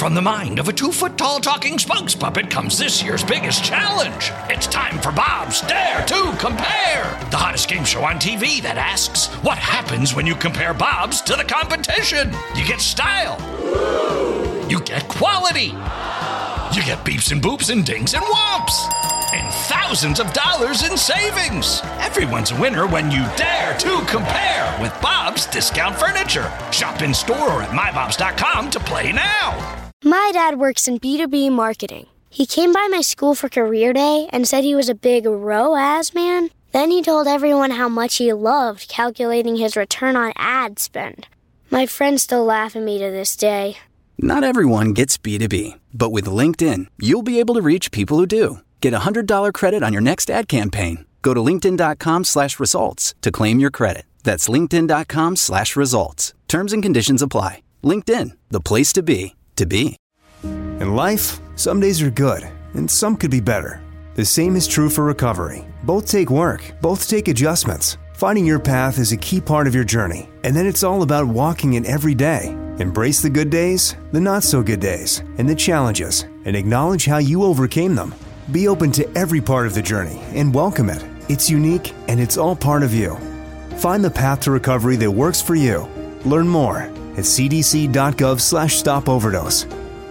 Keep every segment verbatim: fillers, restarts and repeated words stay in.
From the mind of a two-foot-tall talking spokes puppet comes this year's biggest challenge. It's time for Bob's Dare to Compare, the hottest game show on T V that asks, what happens when you compare Bobs to the competition? You get style. You get quality. You get beeps and boops and dings and whomps. And thousands of dollars in savings. Everyone's a winner when you dare to compare with Bob's Discount Furniture. Shop in store or at my bobs dot com to play now. My dad works in B two B marketing. He came by my school for career day and said he was a big R O A S man. Then he told everyone how much he loved calculating his return on ad spend. My friends still laugh at me to this day. Not everyone gets B two B, but with LinkedIn, you'll be able to reach people who do. Get a one hundred dollars credit on your next ad campaign. Go to linkedin.com slash results to claim your credit. That's linkedin.com slash results. Terms and conditions apply. LinkedIn, the place to be, to be. In life, some days are good, and some could be better. The same is true for recovery. Both take work, both take adjustments. Finding your path is a key part of your journey, and then it's all about walking it every day. Embrace the good days, the not-so-good days, and the challenges, and acknowledge how you overcame them. Be open to every part of the journey and welcome it. It's unique, and it's all part of you. Find the path to recovery that works for you. Learn more at cdc.gov slash stop overdose.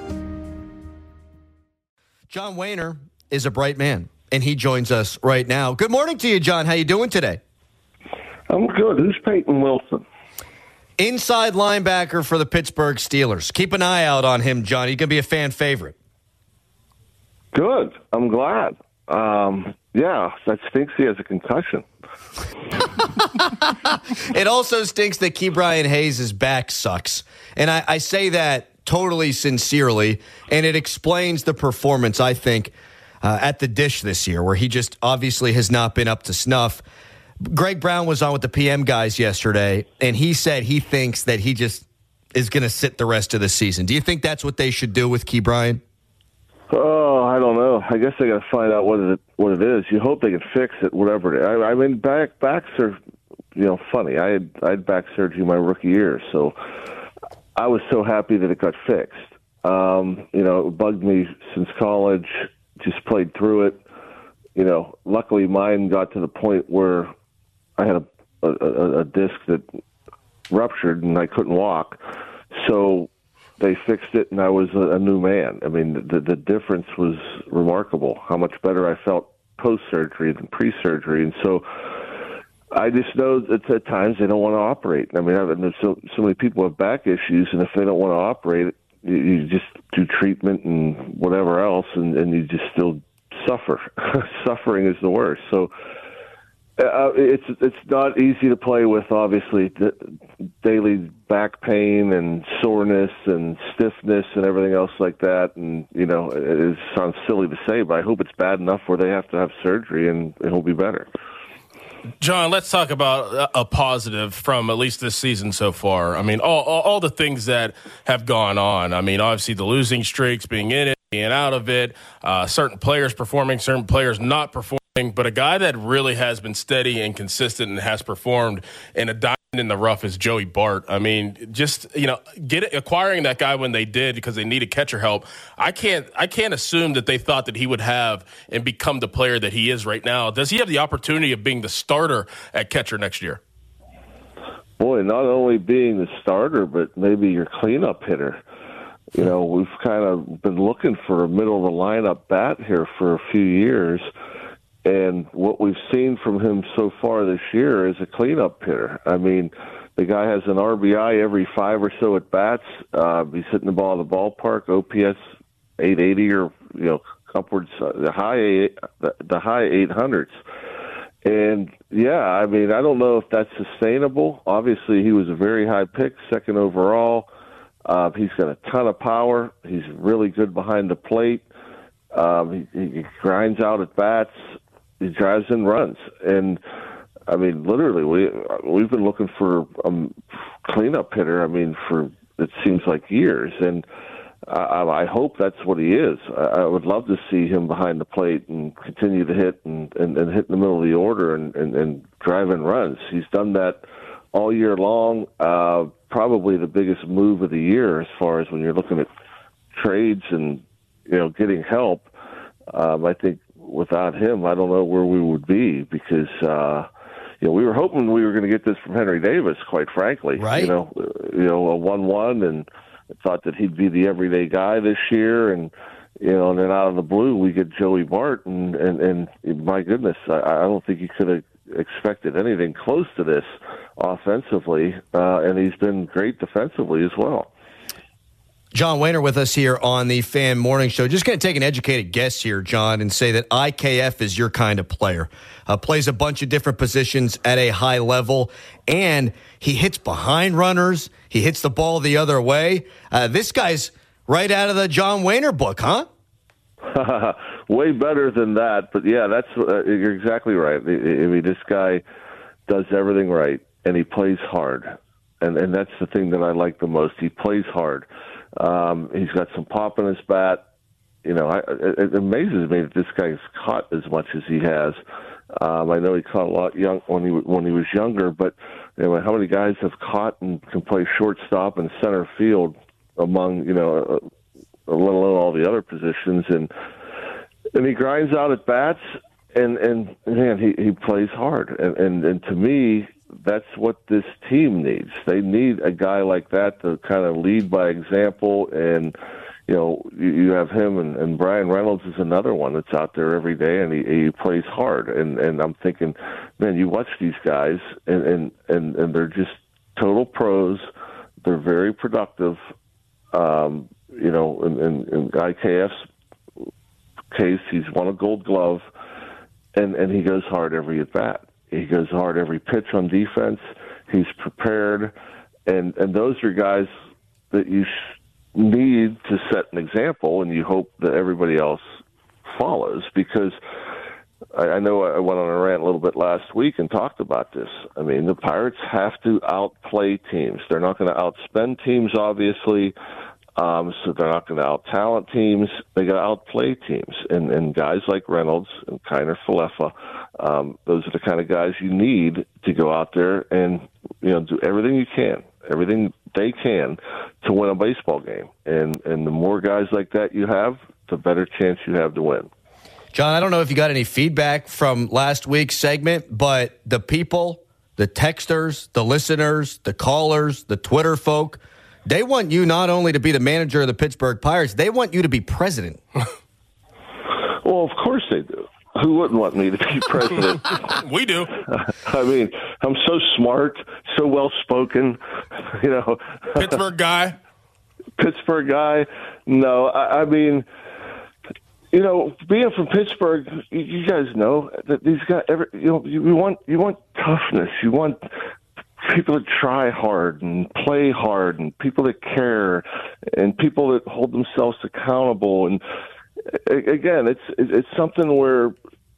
John Wehner is a bright man, and he joins us right now. Good morning to you, John. How you doing today? I'm good. Who's Peyton Wilson? Inside linebacker for the Pittsburgh Steelers. Keep an eye out on him, John. He's going to be a fan favorite. Good. I'm glad. Um, yeah, that stinks he has a concussion. It also stinks that Ke'Bryan Hayes' back sucks. And I, I say that totally sincerely, and it explains the performance, I think, uh, at the dish this year, where he just obviously has not been up to snuff. Greg Brown was on with the P M guys yesterday, and he said he thinks that he just is going to sit the rest of the season. Do you think that's what they should do with Ke'Bryan? Oh, I don't know. I guess they got to find out what it what it is. You hope they can fix it, whatever it is. I, I mean, back backs are, you know, funny. I had I had back surgery my rookie year, so I was so happy that it got fixed. Um, you know, it bugged me since college. Just played through it. You know, luckily mine got to the point where I had a a, a disc that ruptured and I couldn't walk. So they fixed it, and I was a, a new man. I mean, the the difference was remarkable. How much better I felt post surgery than pre surgery, and so I just know that at times they don't want to operate. I mean, I've, there's so so many people have back issues, and if they don't want to operate, you, you just do treatment and whatever else, and, and you just still suffer. Suffering is the worst. So. Uh, it's it's not easy to play with, obviously, the daily back pain and soreness and stiffness and everything else like that. And, you know, it, it sounds silly to say, but I hope it's bad enough where they have to have surgery and it'll be better. John, let's talk about a positive from at least this season so far. I mean, all, all, all the things that have gone on. I mean, obviously the losing streaks, being in it, being out of it, uh, certain players performing, certain players not performing. But a guy that really has been steady and consistent and has performed in a diamond in the rough is Joey Bart. I mean, just, you know, get acquiring that guy when they did because they needed catcher help. I can't I can't assume that they thought that he would have and become the player that he is right now. Does he have the opportunity of being the starter at catcher next year? Boy, not only being the starter, but maybe your cleanup hitter. You know, we've kind of been looking for a middle of the lineup bat here for a few years. And what we've seen from him so far this year is a cleanup hitter. I mean, the guy has an R B I every five or so at bats. Uh, he's hitting the ball in the ballpark, O P S eight eighty or, you know, upwards, uh, the high eight, the, the high eight hundreds. And, yeah, I mean, I don't know if that's sustainable. Obviously, he was a very high pick, second overall. Uh, he's got a ton of power. He's really good behind the plate. Um, he, he grinds out at bats. He drives and runs, and I mean, literally, we we've been looking for a cleanup hitter. I mean, for it seems like years, and I, I hope that's what he is. I, I would love to see him behind the plate and continue to hit and, and, and hit in the middle of the order and, and, and drive and runs. He's done that all year long. Uh, probably the biggest move of the year as far as when you're looking at trades and, you know, getting help, um, I think without him, I don't know where we would be because, uh, you know, we were hoping we were going to get this from Henry Davis, quite frankly. Right. You know, you know, a one-one, and thought that he'd be the everyday guy this year, and you know, and then out of the blue we get Joey Bart, and and, and my goodness, I, I don't think he could have expected anything close to this offensively, uh, and he's been great defensively as well. John Wehner with us here on the Fan Morning Show. Just going to take an educated guess here, John, and say that I K F is your kind of player. Uh, plays a bunch of different positions at a high level, and he hits behind runners. He hits the ball the other way. Uh, this guy's right out of the John Wehner book, huh? Way better than that, but yeah, that's uh, you're exactly right. I, I mean, this guy does everything right, and he plays hard, and and that's the thing that I like the most. He plays hard. Um, he's got some pop in his bat. You know, I, it, it amazes me that this guy's caught as much as he has. Um, I know he caught a lot young when he when he was younger, but you know, how many guys have caught and can play shortstop and center field among you know, uh, let alone all the other positions, and and he grinds out at bats, and and man, he, he plays hard, and, and and to me, that's what this team needs. They need a guy like that to kind of lead by example. And, you know, you, you have him, and, and Brian Reynolds is another one that's out there every day, and he, he plays hard. And, and I'm thinking, man, you watch these guys, and, and, and, and they're just total pros. They're very productive. Um, you know, in, in, in I K F's case, he's won a Gold Glove, and, and he goes hard every at bat. He goes hard every pitch on defense. He's prepared, and and those are guys that you sh- need to set an example, and you hope that everybody else follows. Because I, I know I went on a rant a little bit last week and talked about this. I mean, the Pirates have to outplay teams. They're not going to outspend teams, obviously. Um, so they're not going to out-talent teams. They got to outplay teams. And, and guys like Reynolds and Kiner Falefa, um, those are the kind of guys you need to go out there and, you know, do everything you can, everything they can to win a baseball game. And, and the more guys like that you have, the better chance you have to win. John, I don't know if you got any feedback from last week's segment, but the people, the texters, the listeners, the callers, the Twitter folk, they want you not only to be the manager of the Pittsburgh Pirates, they want you to be president. Well, of course they do. Who wouldn't want me to be president? We do. I mean, I'm so smart, so well-spoken, you know. Pittsburgh guy. Pittsburgh guy. No, I, I mean, you know, being from Pittsburgh, you, you guys know that these guys, every, you know, you, you want you want toughness. You want people that try hard and play hard, and people that care, and people that hold themselves accountable. And again, it's it's something where,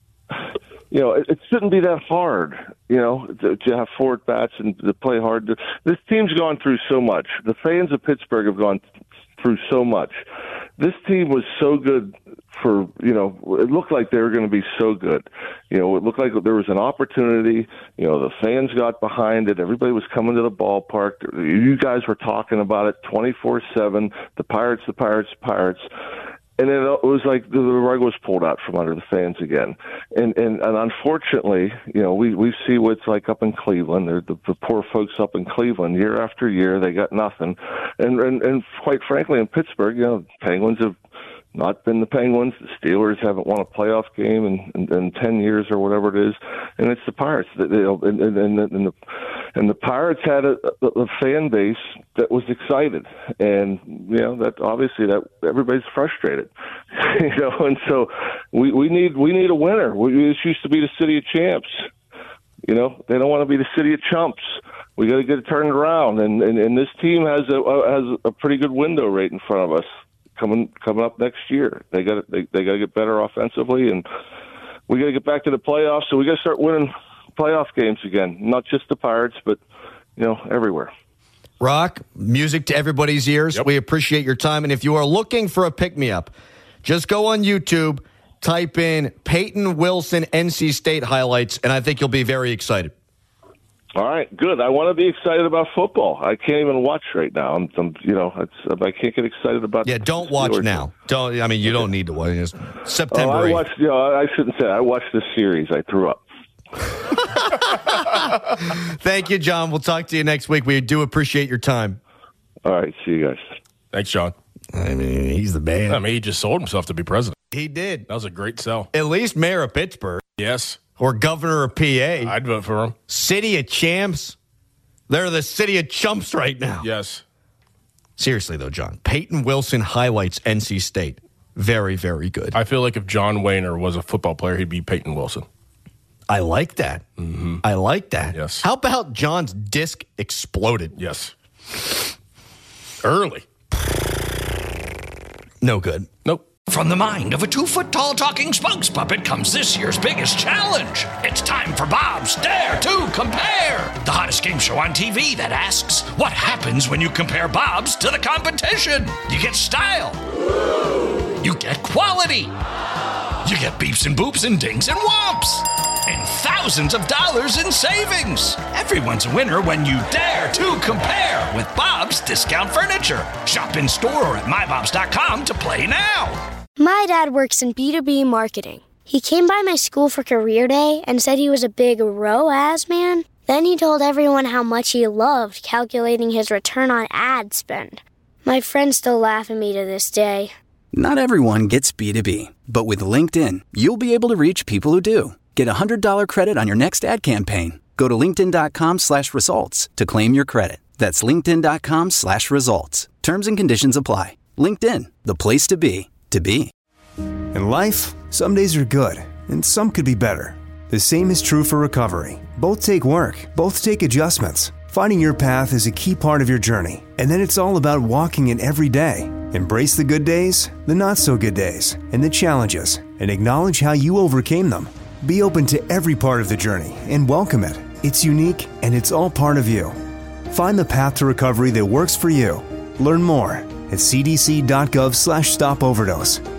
you know, it, it shouldn't be that hard, you know, to, to have four at bats and to play hard. This team's gone through so much. The fans of Pittsburgh have gone through so much. This team was so good for, you know, it looked like they were going to be so good. You know, it looked like there was an opportunity. You know, the fans got behind it. Everybody was coming to the ballpark. You guys were talking about it twenty-four seven, the Pirates, the Pirates, the Pirates. And then it was like the rug was pulled out from under the fans again. And and, and unfortunately, you know, we, we see what it's like up in Cleveland. They're the, the poor folks up in Cleveland, year after year, they got nothing. And, and, and quite frankly, in Pittsburgh, you know, Penguins have not been the Penguins. The Steelers haven't won a playoff game in, in, in ten years or whatever it is. And it's the Pirates. That, you know, and, and, and, and, the, and the Pirates had a, a, a fan base that was excited. And, you know, that obviously that everybody's frustrated. you know, and so we, we need we need a winner. We, this used to be the city of champs. You know, they don't want to be the city of chumps. We got to get it turned around. And, and, and this team has a, has a pretty good window right in front of us. Coming coming up next year, they got they they got to get better offensively, and we got to get back to the playoffs. So we got to start winning playoff games again, not just the Pirates, but you know everywhere. Rock, music to everybody's ears. Yep. We appreciate your time, and if you are looking for a pick me up, just go on YouTube, type in Peyton Wilson N C State highlights, and I think you'll be very excited. All right, good. I want to be excited about football. I can't even watch right now. I'm, I'm you know, it's, I can't get excited about. Yeah, don't watch Steelers. Now. Don't. I mean, you don't need to watch. It's September. Oh, I watched. You know, I shouldn't say. I watched this series. I threw up. Thank you, John. We'll talk to you next week. We do appreciate your time. All right, see you guys. Thanks, John. I mean, he's the man. I mean, he just sold himself to be president. He did. That was a great sell. At least mayor of Pittsburgh. Yes. Or governor of P A. I'd vote for him. City of champs. They're the city of chumps right now. Yes. Seriously, though, John. Peyton Wilson highlights N C State. Very, very good. I feel like if John Wayner was a football player, he'd be Peyton Wilson. I like that. Mm-hmm. I like that. Yes. How about John's disc exploded? Yes. Early. No good. Nope. From the mind of a two-foot-tall talking spokes puppet comes this year's biggest challenge. It's time for Bob's Dare to Compare, the hottest game show on T V that asks, what happens when you compare Bob's to the competition? You get style. You get quality. You get beeps and boops and dings and whomps. And thousands of dollars in savings. Everyone's a winner when you dare to compare with Bob's Discount Furniture. Shop in store or at my bobs dot com to play now. My dad works in B two B marketing. He came by my school for career day and said he was a big R O A S man. Then he told everyone how much he loved calculating his return on ad spend. My friends still laugh at me to this day. Not everyone gets B two B, but with LinkedIn, you'll be able to reach people who do. Get a one hundred dollars credit on your next ad campaign. Go to linkedin.com slash results to claim your credit. That's linkedin.com slash results. Terms and conditions apply. LinkedIn, the place to be, to be. In life, some days are good, and some could be better. The same is true for recovery. Both take work, both take adjustments. Finding your path is a key part of your journey, and then it's all about walking it every day. Embrace the good days, the not so good days, and the challenges, and acknowledge how you overcame them. Be open to every part of the journey and welcome it. It's unique and it's all part of you. Find the path to recovery that works for you. Learn more at cdc.gov slash stop overdose.